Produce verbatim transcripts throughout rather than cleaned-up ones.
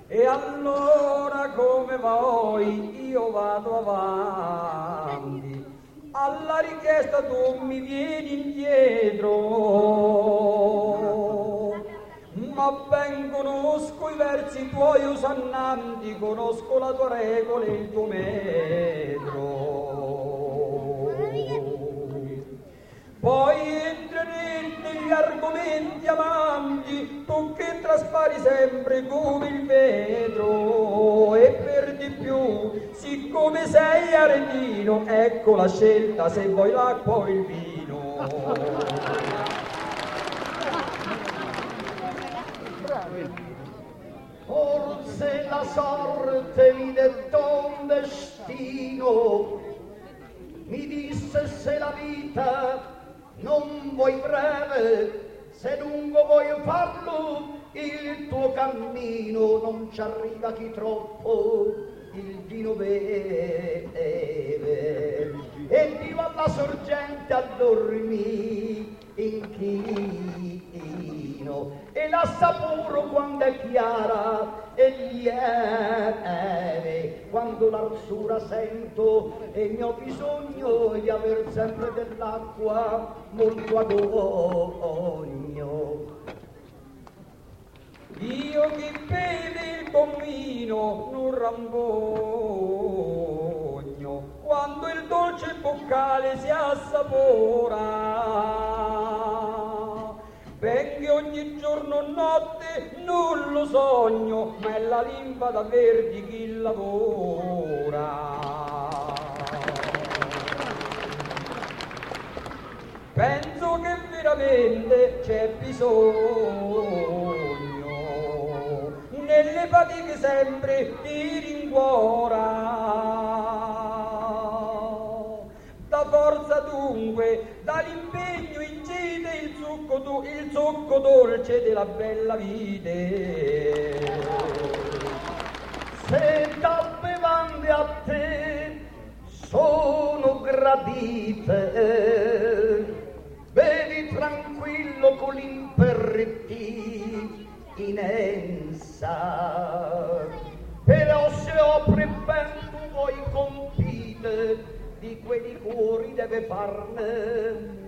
E allora come vuoi io vado avanti, alla richiesta tu mi vieni indietro, ma ben conosco i versi tuoi osannanti, conosco la tua regola e il tuo metro. Poi entreremo negli argomenti amanti, tu che traspari sempre come il vetro, e per di più, siccome sei arendino, ecco la scelta se vuoi l'acqua o il vino. Forse la sorte mi dettò un destino, mi disse se la vita non vuoi breve, se lungo vuoi farlo il tuo cammino, non ci arriva chi troppo il vino beve, e vivo alla sorgente a dormire inchino, e l'assaporo quando è chiara e lieve, quando l'arsura sento e ne ho bisogno di aver sempre dell'acqua molto agogno. Io che beve il buon vino non rambogno, quando il dolce boccale si assapora. Ben che ogni giorno o notte non lo sogno, ma è la linfa da verdi chi lavora. Penso che veramente c'è bisogno nelle fatiche sempre ti rincuora, da forza dunque, dall'impegno incide il succo, tu, il succo dolce della bella vite. Se da bevande a te sono gradite, bevi tranquillo con l'impertinenza, però se opri ben tu vuoi compite, di quei liquori deve farne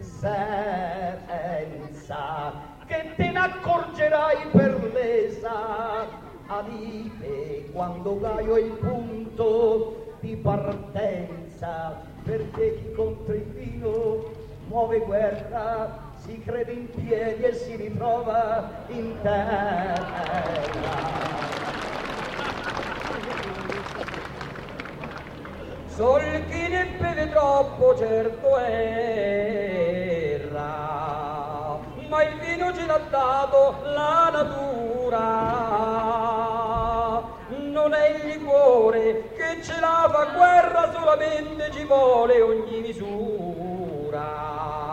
senza, che te ne accorgerai per l'esa alite quando gaio il punto di partenza, perché chi contro il vino muove guerra, si crede in piedi e si ritrova in terra. Sol chi ne beve troppo certo erra, ma il vino ce l'ha dato la natura. Non è il liquore che ce la fa guerra, solamente ci vuole ogni misura.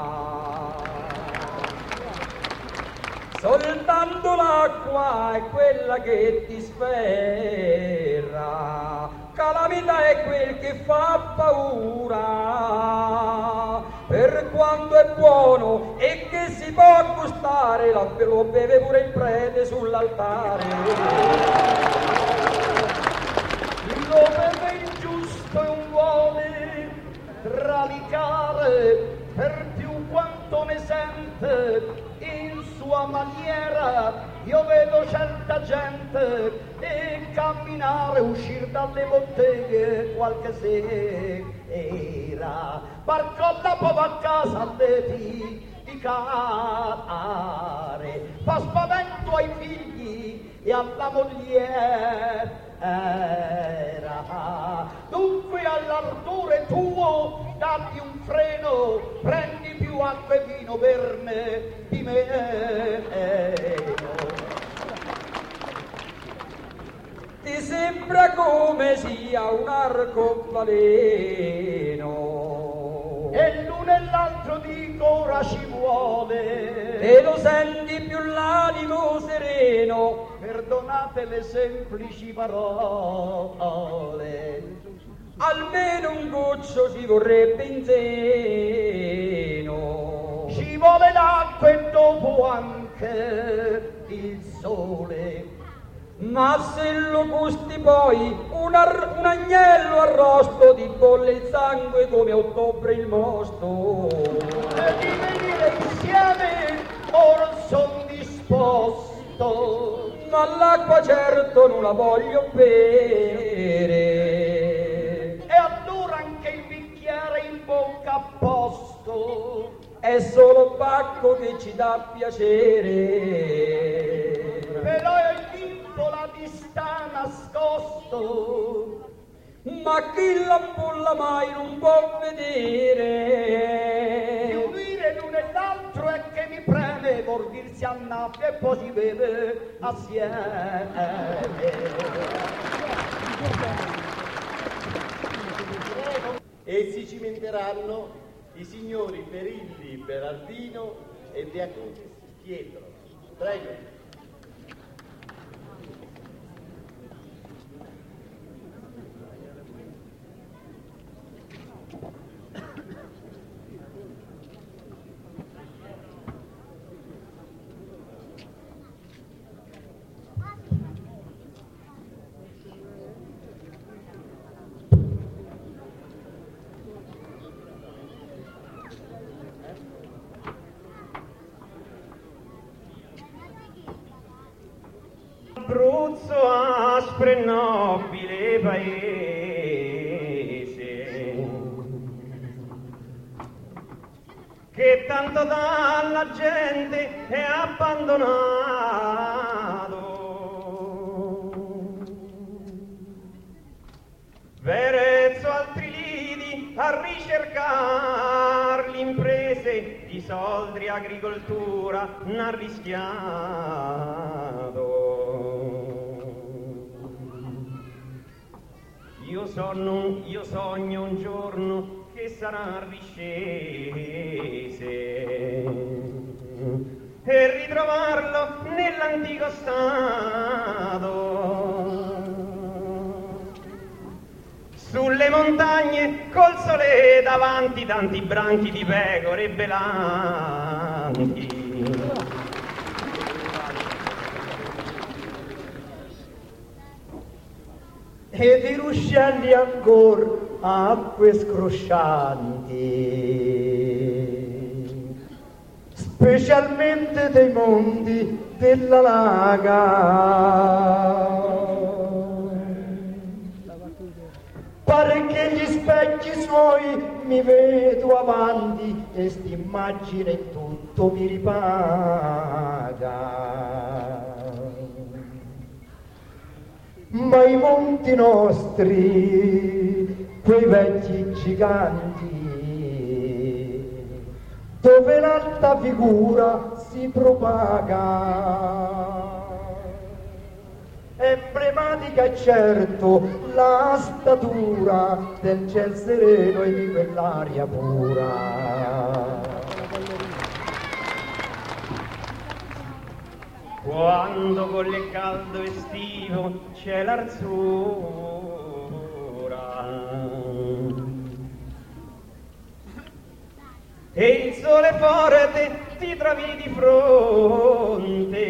Soltanto l'acqua è quella che ti sferra, calamità è quel che fa paura. Per quanto è buono e che si può gustare, lo beve pure il prete sull'altare. Lo beve ingiusto e un vuole tralicare, per più quanto ne sente in sua maniera. Io vedo certa gente e camminare, uscire dalle botteghe qualche sera, barcolla poi va a casa all'eti di care, fa spavento ai figli e alla mogliera. Dunque all'ardore tuo datti un freno, prendi più acqua e vino per me di meno. Ti sembra come sia un arcobaleno, e l'uno e l'altro dico ora ci vuole, e lo senti più l'animo sereno. Perdonate le semplici parole, almeno un goccio ci vorrebbe in seno. Ci vuole l'acqua e dopo anche il sole. Ma se lo gusti poi un, ar- un agnello arrosto ti bolle il sangue come a ottobre il mosto. E di venire insieme ora son disposto. Ma l'acqua certo non la voglio bere. E allora anche il bicchiere in bocca a posto. È solo Bacco che ci dà piacere. Però il bimbo la ti sta nascosto. Ma chi l'ampulla mai non può vedere. Di udire l'uno e l'altro è che mi preme volgersi a nappia e poi si beve assieme. E si cimenteranno i signori Perilli, Berardino e De Acutis. Pietro, prego. Abruzzo aspro e nobile paese, che tanto dalla gente è abbandonato. Verezzo altri lidi a ricercar l'imprese di soldi agricoltura n'ha rischiato. Io, sonno, io sogno un giorno che sarà riscese e ritrovarlo nell'antico stato. Sulle montagne col sole davanti, tanti branchi di pecore belanti. E di ruscelli ancora acque scroscianti, specialmente dei monti della Laga. Pare che gli specchi suoi mi vedo avanti e st'immagine tutto mi ripaga. Ma i monti nostri, quei vecchi giganti, dove l'alta figura si propaga, emblematica è certo la statura del ciel sereno e di quell'aria pura. Quando con il caldo estivo c'è l'arzura e il sole forte ti trovi di fronte,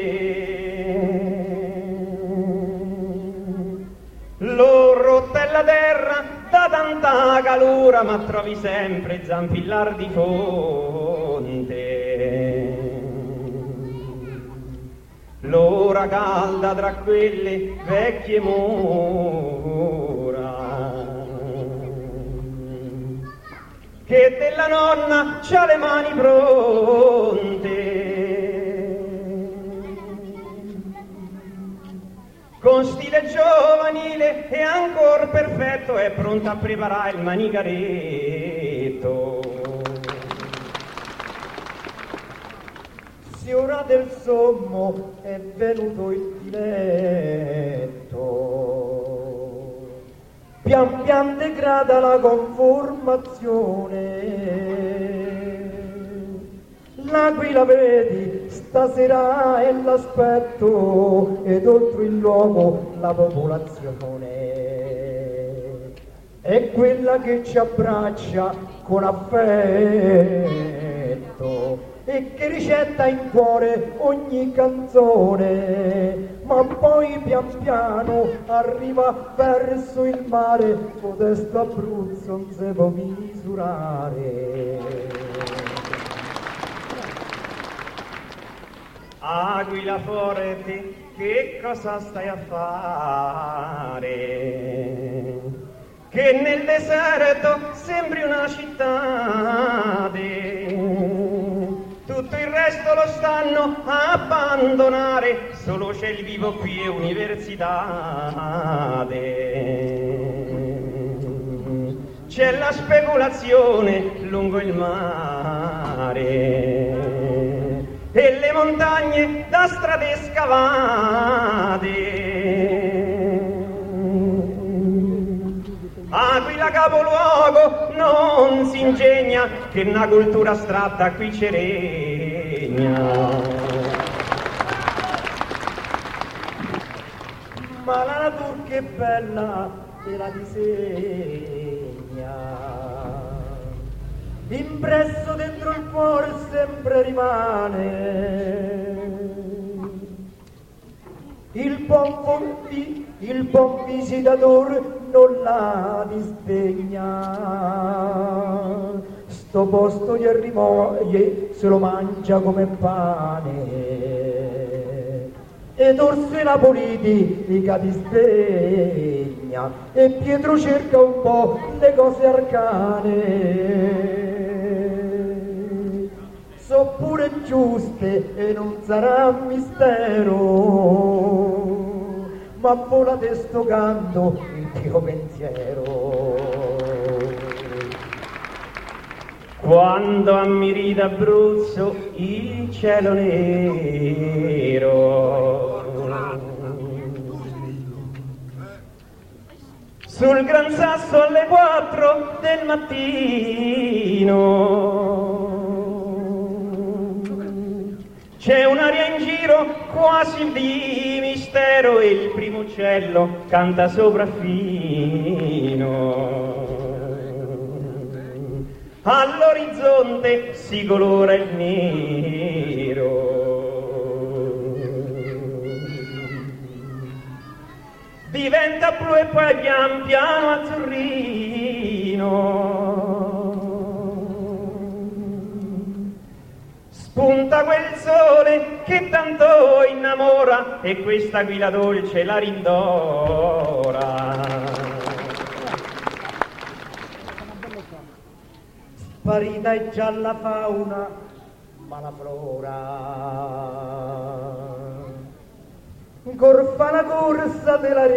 l'ho rotta la terra da tanta calura, ma trovi sempre zampillar di fonte. L'ora calda tra quelle vecchie mura che della nonna c'ha le mani pronte, con stile giovanile e ancor perfetto è pronta a preparare il manicaretto. Se ora del sommo è venuto il diletto, pian pian degrada la conformazione. L'aquila vedi, stasera è l'aspetto ed oltre il luogo la popolazione. È quella che ci abbraccia con affetto e che ricetta in cuore ogni canzone, ma poi pian piano arriva verso il mare, codesto Abruzzo non si può misurare. Aquila forte, che cosa stai a fare? Che nel deserto sembri una città, tutto il resto lo stanno a abbandonare, solo c'è il vivo qui e università. C'è la speculazione lungo il mare e le montagne da strade scavate. Aquila capoluogo non si ingegna che una cultura astratta qui ci regna. Ma la natura che bella te la disegna, impresso dentro il cuore sempre rimane il buon, il buon visitatore non la disdegna, sto posto gli rimoglie se lo mangia come pane, ed orse la politica disdegna e Pietro cerca un po' le cose arcane. So pure giuste e non sarà mistero, ma volate sto canto il mio pensiero. Quando ammiri d'Abruzzo il cielo nero, sul Gran Sasso alle quattro del mattino c'è un'aria in giro quasi di mistero e il primo uccello canta sopraffino. All'orizzonte si colora il nero, diventa blu e poi pian piano azzurrino. Spunta quel sole che tanto innamora e questa aquila dolce la rindora. Sparita è già la fauna, ma la flora ancor fa la corsa della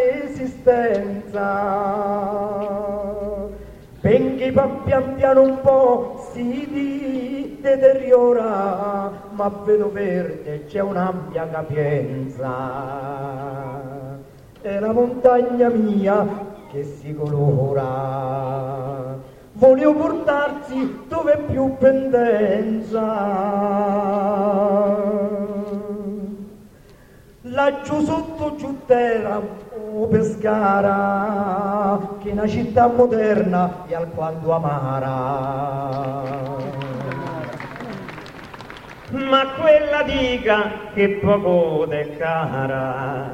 resistenza, benché pian piano un po' si deteriora, ma vedo verde c'è un'ampia capienza, è la montagna mia che si colora, volevo portarsi dove più pendenza. Laggiù sotto Giuttera o Pescara, che è una città moderna e alquanto amara. Ma quella dica che poco t'è cara,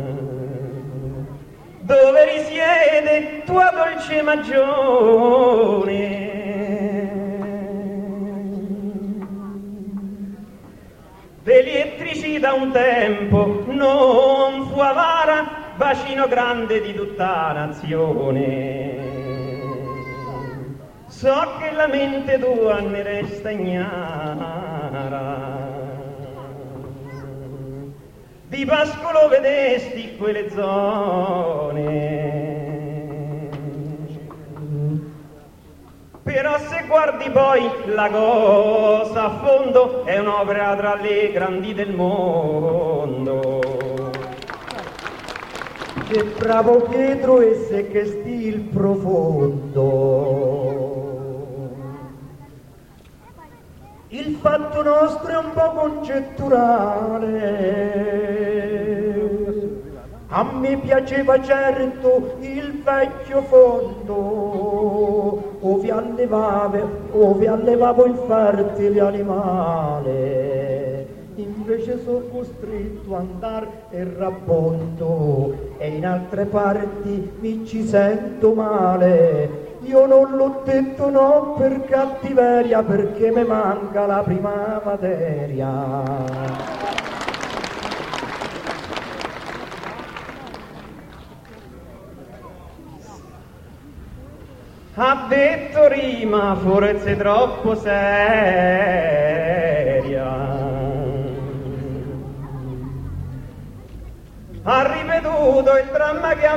dove risiede tua dolce magione. D'elettricità un tempo non fu avara, bacino grande di tutta nazione. So che la mente tua ne resta ignara, di Pascolo vedesti quelle zone. Però se guardi poi la cosa a fondo è un'opera tra le grandi del mondo. Che bravo Pietro e se che stil profondo. Il fatto nostro è un po' congetturale. A me piaceva certo il vecchio fondo, ove allevavo, ove allevavo il fertile animale. In invece sono costretto ad andare errabondo e in altre parti mi ci sento male. Io non l'ho detto no per cattiveria, perché mi manca la prima materia. Ha detto rima forse troppo seria, ha ripetuto il dramma che ha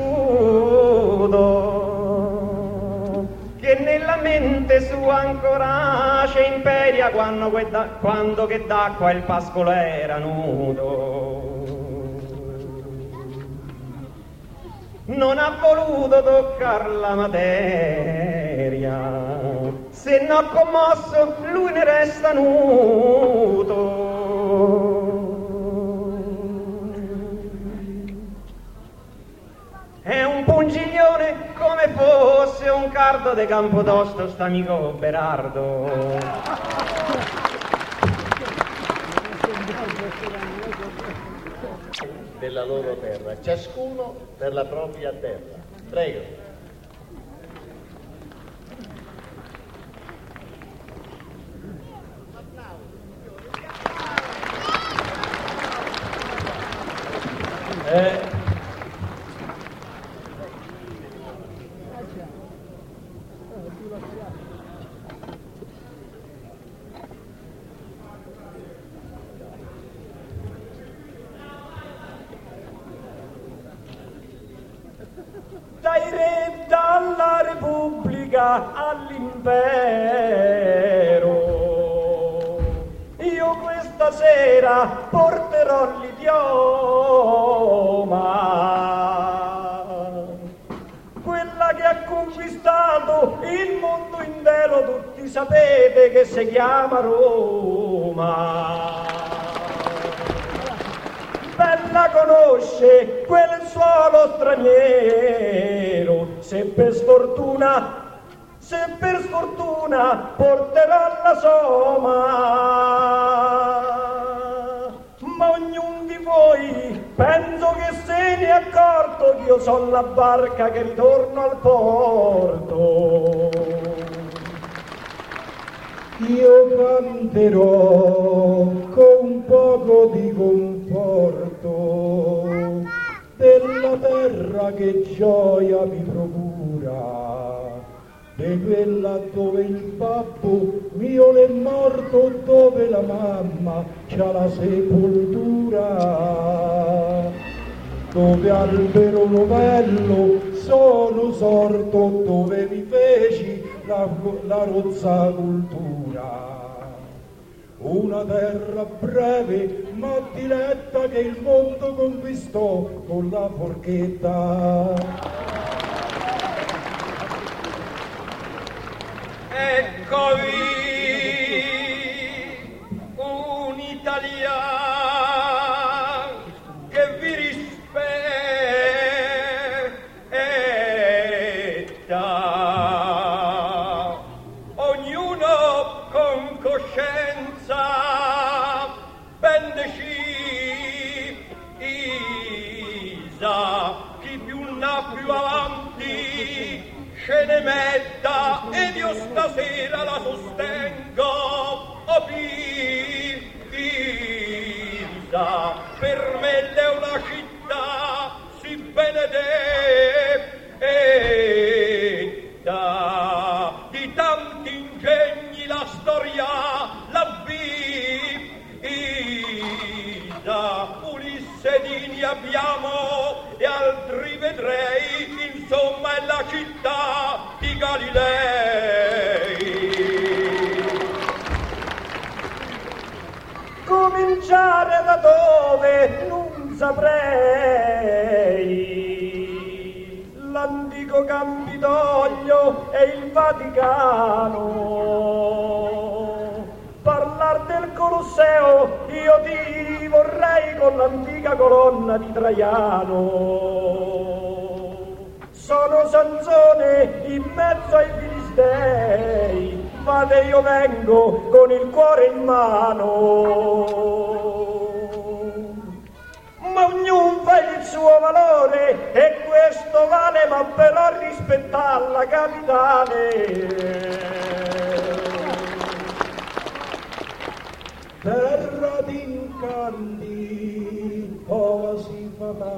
vissuto, che nella mente sua ancora c'è imperia quando, que da, quando che d'acqua il pascolo era nudo. Non ha voluto toccar la materia, se no commosso lui ne resta nudo. È un pungiglione come fosse un cardo de Campodosto st'amico Berardo. Della loro terra, ciascuno per la propria terra. Prego. Eh. Dai re dalla Repubblica all'impero, io questa sera porterò l'idioma, quella che ha conquistato il mondo intero, tutti sapete che si chiama Roma. Bella conosce quel suolo straniero, se per sfortuna, se per sfortuna porterò la soma. Ma ognuno di voi penso che se ne è accorto che io sono la barca che ritorno al porto. Io canterò con un poco di conforto della terra che gioia mi procura, di quella dove il babbo mio è morto, dove la mamma c'ha la sepoltura, dove albero novello sono sorto, dove mi feci la, la rozza cultura. Una terra breve ma diletta che il mondo conquistò con la forchetta. Eccovi un italiano che vi rispetta, ognuno con coscienza ben decisa, chi più n'ha più avanti ce ne metta, ed io stasera la sostengo, oh Pisa, per me è una città si benedetta, di tanti ingegni la storia la vita, Ulissedini abbiamo e altri vedrei, insomma è la città di Galilei. Cominciare da dove non saprei, l'antico Campidoglio e il Vaticano, parlar del Colosseo io ti vorrei con l'antica colonna di Traiano. Sono Sansone in mezzo ai Filistei, fate io vengo con il cuore in mano. capitale, e questo vale, ma però rispettare la capitale. Terra d'incanti, oasi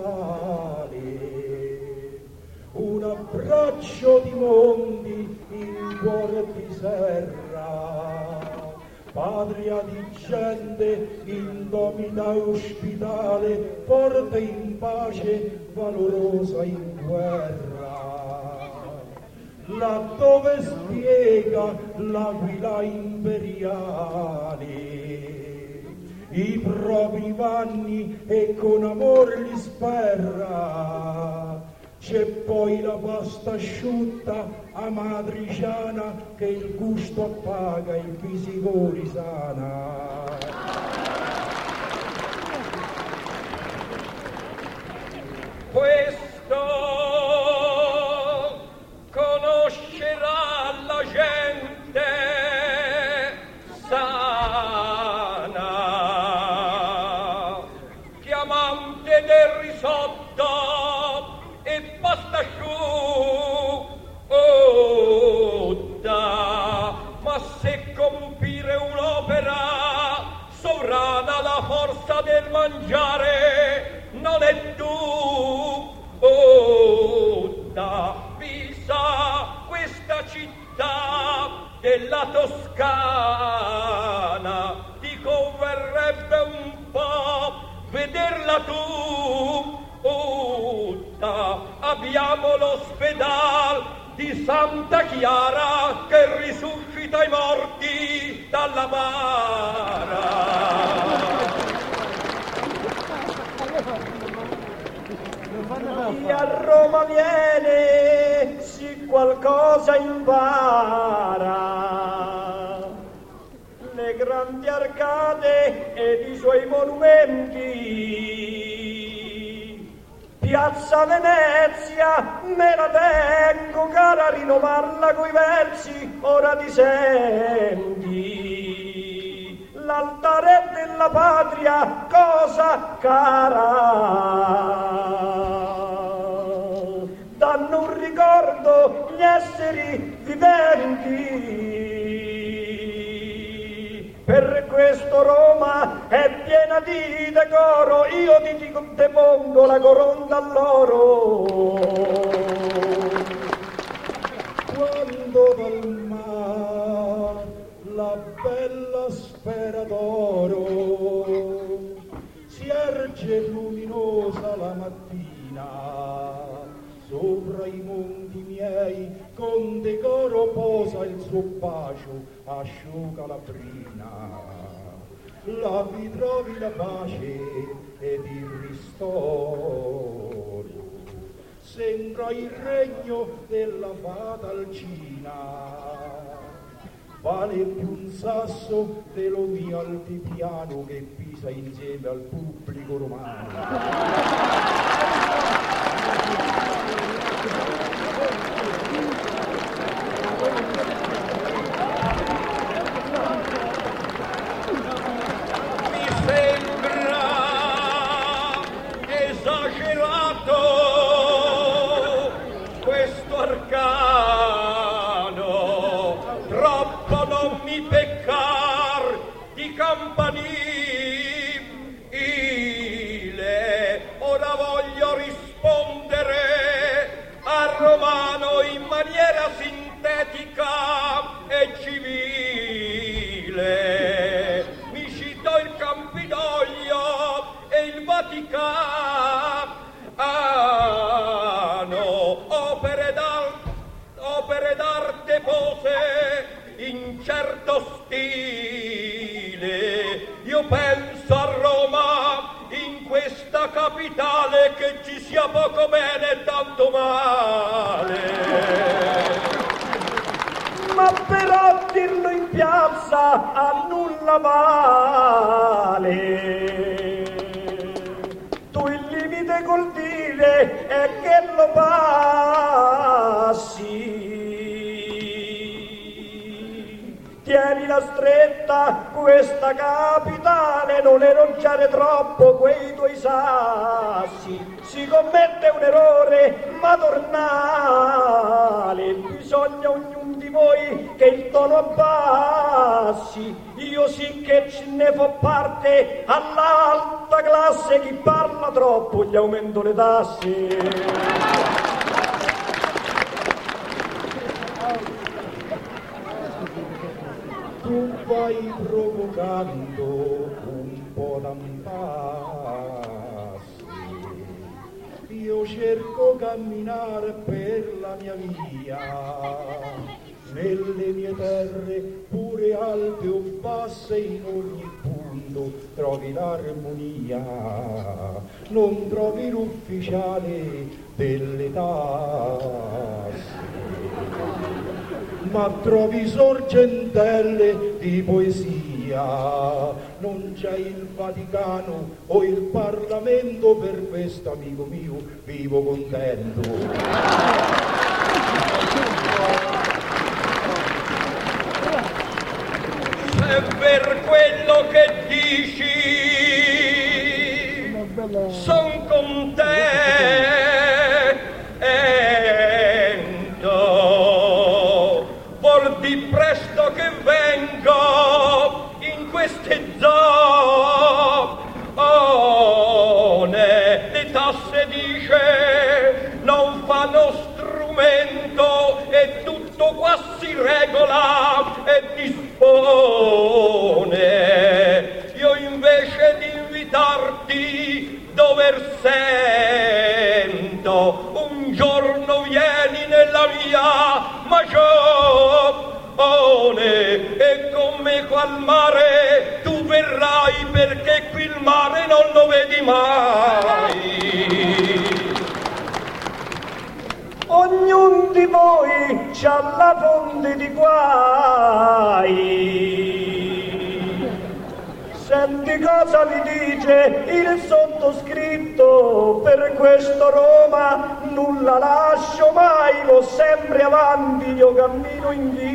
fatale, un abbraccio di mondi in cuore di serra, patria di gente indomita e ospitale, forte in pace, valorosa in guerra. Laddove spiega l'aquila imperiale i propri vanni e con amor li sperra, c'è poi la pasta asciutta amatriciana che il gusto appaga, il fisico risana. Questo conoscerà la gente sana, chiamante del risotto e pasta asciutta, ma se compire un'opera sovrana la forza del mangiare non è tutta. Visa questa città della Toscana, ti converrebbe un po' vederla tu tutta. Abbiamo l'ospedale di Santa Chiara che risuscita i morti dalla bara. Chi a Roma viene si qualcosa impara, le grandi arcade ed i suoi monumenti, piazza Venezia me la tengo cara, rinnovarla coi versi ora ti senti, l'altare della patria cosa cara, danno un ricordo gli esseri viventi. Per questo Roma è piena di decoro, io ti dico, te pongo la coronda all'oro. Quando dal mar la bella sfera d'oro si erge luminosa la mattina, sopra i monti miei con decoro posa il suo bacio, asciuga la brina, là vi trovi la pace ed il ristoro, sembra il regno della fatalcina, vale più un sasso dello mio altipiano che pisa insieme al pubblico romano. E civile, mi citò il Campidoglio e il Vaticano, opere d'arte, opere d'arte pose in certo stile. Io penso a Roma, in questa capitale, che ci sia poco bene e tanto male. Ma però dirlo in piazza a nulla vale. Tu il limite col dire è che lo passi. tienila stretta questa capitale, non erogiare troppo quei tuoi sassi, si commette un errore madornale, bisogna ognuno di voi che il tono abbassi, io sì che ce ne fo parte all'alta classe, chi parla troppo gli aumento le tasse. Tu vai provocando un po' d'impassi, io cerco camminare per la mia via, nelle mie terre pure alte o basse, in ogni punto trovi l'armonia, non trovi l'ufficiale delle tasse, ma trovi sorgentelle di poesia, non c'è il Vaticano o il Parlamento, per questo amico mio vivo contento. Se per quello che dici son contento, vuol di presto che vengo in queste zone, le tasse dice non fanno strumento e tutto qua si regola e dispone. Io invece di invitarti dover sento, un giorno vieni nella mia magione e con me qua al mare tu verrai, perché qui il mare non lo vedi mai. Ognuno di voi c'ha la fonte di guai. Senti cosa vi dice il sottoscritto, per questo Roma nulla lascio mai, vo sempre avanti, io cammino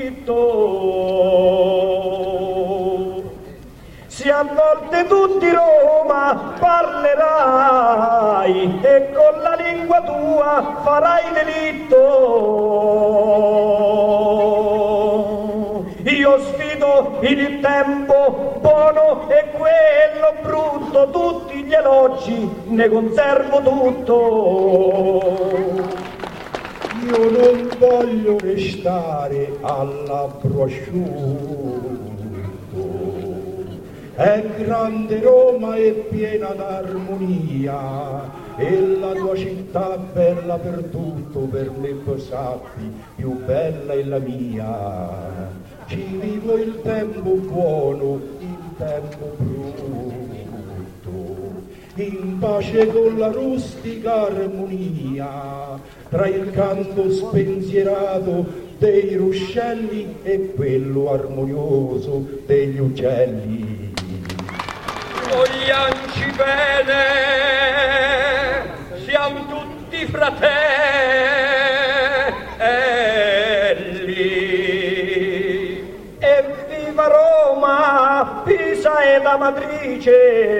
invitto. Se a volte tu di Roma parlerai e con la lingua tua farai delitto, io sfido il tempo buono e quello brutto, tutti gli elogi ne conservo tutto. Io non voglio restare alla prosciutto, è grande Roma e piena d'armonia, e la tua città bella per tutto, per me sappi, più bella è la mia. Ci vivo il tempo buono, il tempo brutto, in pace con la rustica armonia, tra il canto spensierato dei ruscelli e quello armonioso degli uccelli. Vogliamoci bene, siamo tutti fratelli, e viva Roma, Pisa e la matrice.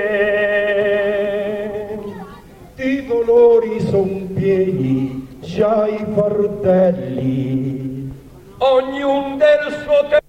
Di dolori son pieni già i fardelli, Ognuno del suo tempo.